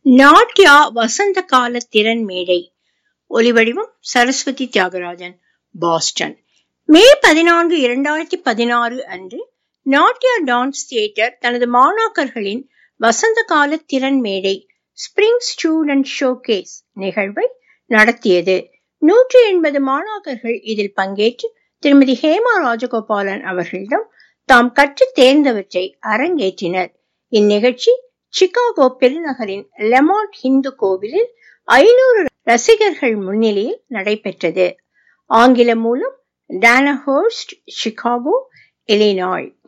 நாட்யா வசந்த கால திறன் மேடை. ஒலிவடிவம் சரஸ்வதி தியாகராஜன், பாஸ்டன். மே 14, 2016 அன்று நாட்யா டான்ஸ் தியேட்டர் தனது மாணாக்கர்களின் வசந்த கால திறன் மேடை ஸ்பிரிங் ஸ்டூடெண்ட் ஷோகேஸ் நிகழ்வை நடத்தியது. 180 மாணாக்கர்கள் இதில் பங்கேற்று திருமதி ஹேமா ராஜகோபாலன் அவர்களிடம் தாம் கற்று தேர்ந்தவற்றை அரங்கேற்றினர். இந்நிகழ்ச்சி சிகாகோ பெருநகரின் லெமாண்ட் இந்து கோவிலில் 500 ரசிகர்கள் முன்னிலையில் நடைபெற்றது. ஆங்கில மூலம் டானா ஹோஸ்ட், சிகாகோ, இல்லினாய்.